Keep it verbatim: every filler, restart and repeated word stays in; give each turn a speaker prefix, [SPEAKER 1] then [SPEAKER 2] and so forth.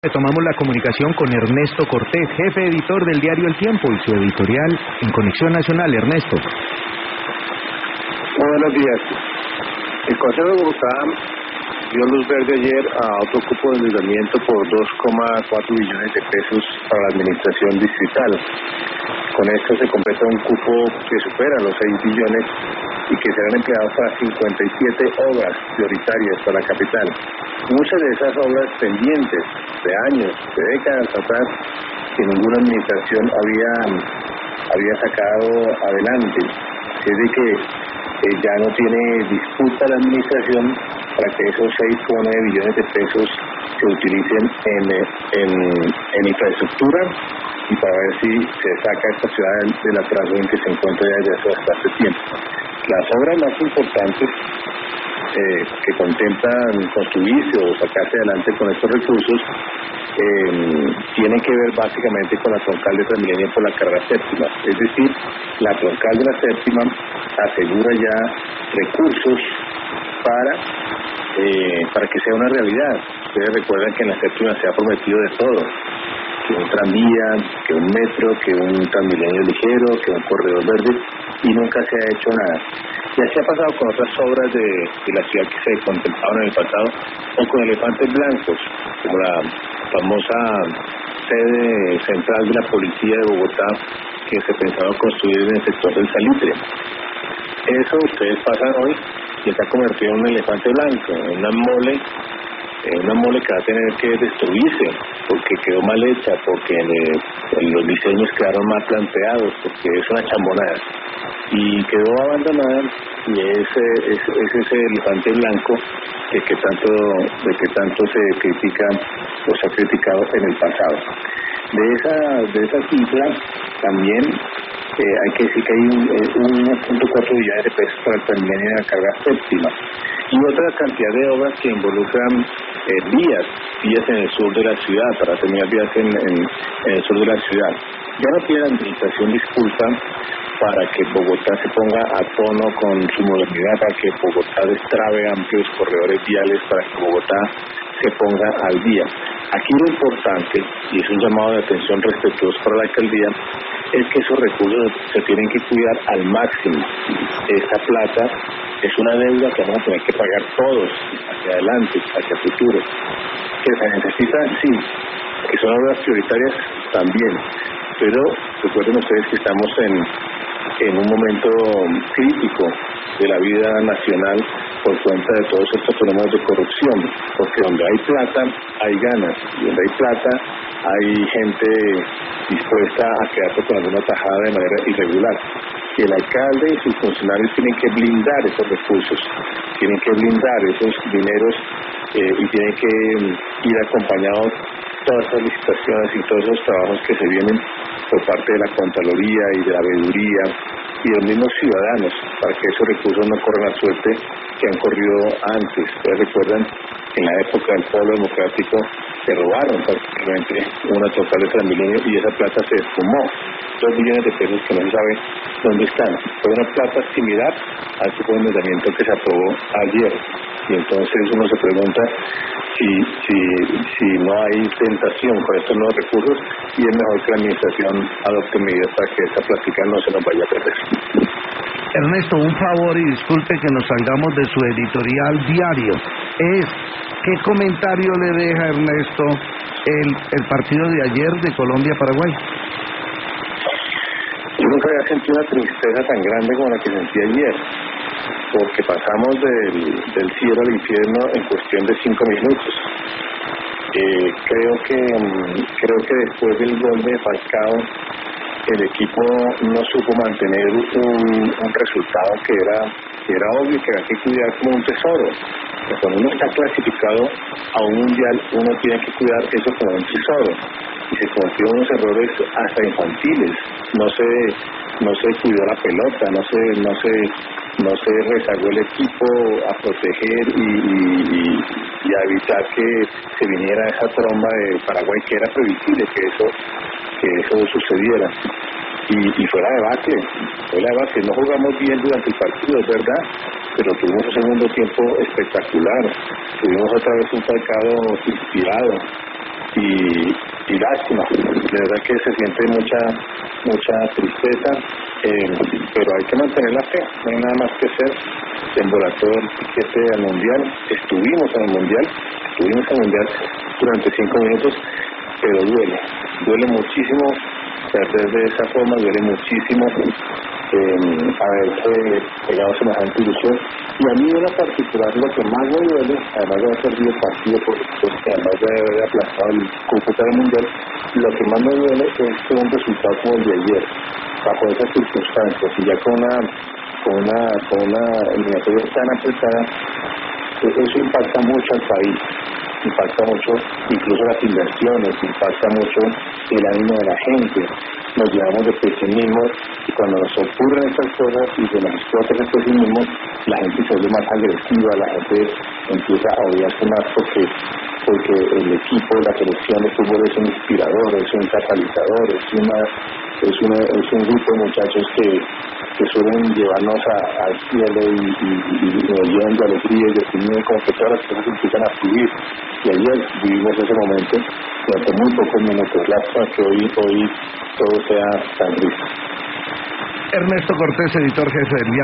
[SPEAKER 1] Retomamos la comunicación con Ernesto Cortés, jefe editor del diario El Tiempo y su editorial en Conexión Nacional. Ernesto.
[SPEAKER 2] Muy buenos días. El Consejo de Bogotá dio luz verde ayer a otro cupo de endeudamiento por dos coma cuatro billones de pesos para la administración distrital. Con esto se completa un cupo que supera los seis billones y que serán empleados para cincuenta y siete obras prioritarias para la capital. Muchas de esas obras pendientes de años, de décadas atrás, que ninguna administración había, había sacado adelante. Es de que eh, ya no tiene disputa la administración para que esos seis coma nueve billones de pesos se utilicen en, en, en infraestructura y para ver si se saca esta ciudad del atraso en que se encuentra ya desde hace bastante tiempo. Las obras más importantes eh, que contemplan construirse o sacarse adelante con estos recursos eh, tienen que ver básicamente con la troncal de Transmilenio por la carrera séptima. Es decir, la troncal de la séptima asegura ya recursos para eh, para que sea una realidad. Ustedes recuerdan que en la séptima se ha prometido de todo, que un tranvía, que un metro, que un Transmilenio ligero, que un corredor verde, y nunca se ha hecho nada. Y así ha pasado con otras obras de, de la ciudad que se contemplaron en el pasado, o con elefantes blancos, como la famosa sede central de la policía de Bogotá, que se pensaba construir en el sector del Salitre. Eso ustedes pasan hoy y está convertido en un elefante blanco, en una mole, en una mole que va a tener que destruirse, porque quedó mal hecha, porque eh, los diseños quedaron mal planteados, porque es una chambonada. Y quedó abandonada, y ese es, es ese elefante blanco de que tanto de que tanto se critica o se ha criticado en el pasado. De esa de esa cifra también eh, hay que decir que hay un uno punto cuatro billones de pesos para el Transmilenio de la carga séptima y otra cantidad de obras que involucran eh, vías, vías en el sur de la ciudad, para terminar vías en, en, en el sur de la ciudad. Ya no tiene la administración disculpa para que Bogotá se ponga a tono con su modernidad, para que Bogotá destrabe amplios corredores viales, para que Bogotá se ponga al día. Aquí lo importante, y es un llamado de atención respetuoso para la alcaldía, es que esos recursos se tienen que cuidar al máximo. Esta plata es una deuda que vamos a tener que pagar todos hacia adelante, hacia el futuro. Que se necesita, sí, que son obras prioritarias también, pero recuerden ustedes que estamos en, en un momento crítico de la vida nacional por cuenta de todos estos fenómenos de corrupción, porque donde hay plata hay ganas, y donde hay plata hay gente dispuesta a quedarse con alguna tajada de manera irregular. Y el alcalde y sus funcionarios tienen que blindar esos recursos, tienen que blindar esos dineros eh, y tienen que ir acompañados todas esas licitaciones y todos esos trabajos que se vienen por parte de la Contraloría y de la Veeduría y de los mismos ciudadanos, para que esos recursos no corran la suerte que han corrido antes. Ustedes recuerdan que en la época del Polo Democrático se robaron prácticamente una total de Transmilenio y esa plata se esfumó. Dos billones de pesos que no se sabe dónde están. Fue una plata similar a ese endeudamiento que se aprobó ayer. Y entonces uno se pregunta si, si, si no hay tentación con estos nuevos recursos y es mejor que la administración adopte medidas para que esta plática no se nos vaya a perder.
[SPEAKER 1] Ernesto, un favor y disculpe que nos salgamos de su editorial diario. Es, ¿qué comentario le deja, Ernesto, el, el partido de ayer de Colombia-Paraguay?
[SPEAKER 2] Yo nunca había sentido una tristeza tan grande como la que sentí ayer, porque pasamos del, del cielo al infierno en cuestión de cinco minutos. Eh, creo que creo que después del gol de Falcao el equipo no supo mantener un, un resultado que era que era obvio que había que cuidar como un tesoro. Pero cuando uno está clasificado a un mundial, uno tiene que cuidar eso como un tesoro. Y se cometieron unos errores hasta infantiles. No se no se cuidó la pelota, no se no se no se rezagó el equipo a proteger y, y, y a evitar que se viniera esa tromba de Paraguay, que era previsible que eso que eso sucediera. Y, y fuera debate, fuera debate, no jugamos bien durante el partido, es verdad, pero tuvimos un segundo tiempo espectacular, tuvimos otra vez un Falcao inspirado, y, y lástima. De verdad que se siente mucha mucha tristeza, eh, pero hay que mantener la fe, no hay nada más que hacer. Se embolató el tiquete al mundial, estuvimos en el mundial, estuvimos en el mundial durante cinco minutos, pero duele, duele muchísimo perder de esa forma, duele muchísimo eh, haberse pegado semejante ilusión. Y a mí en lo particular lo que más me duele, además de haber perdido el partido, por supuesto, además de haber aplazado el cupo para el mundial, lo que más me duele es que un resultado como el de ayer, bajo esas circunstancias y ya con una con una con una eliminatoria tan apretada, eso impacta mucho al país, impacta mucho incluso las inversiones, impacta mucho el ánimo de la gente, nos llevamos de pesimismo y cuando nos ocurren estas cosas y se nos explota ese pesimismo, la gente se vuelve más agresiva, la gente empieza a odiarse más porque porque el equipo, la selección de fútbol es un inspirador, es un catalizador, es una es una es un grupo de muchachos que, que suelen llevarnos a, al cielo y, y, y, y nos llevan de alegría y de opinión, como que todas las cosas empiezan a fluir. Y ayer vivimos ese momento durante muy pocos minutos. Lástima que hoy, hoy todo sea tan triste.
[SPEAKER 1] Ernesto Cortés, editor jefe del